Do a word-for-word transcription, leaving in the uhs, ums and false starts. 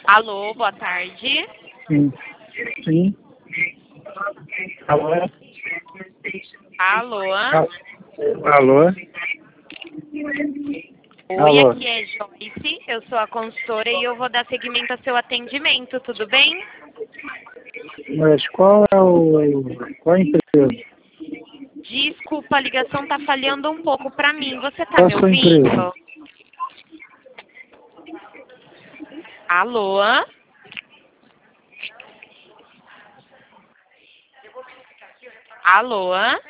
Alô, boa tarde. Sim. Sim. Alô? Alô? Al- Alô? Oi, Alô? aqui é Joyce, eu sou a consultora e eu vou dar seguimento ao seu atendimento, tudo bem? Mas qual é o... Qual é a empresa? Desculpa, a ligação tá falhando um pouco pra mim, você tá Qual me a sua empresa? ouvindo? Alô? Alô?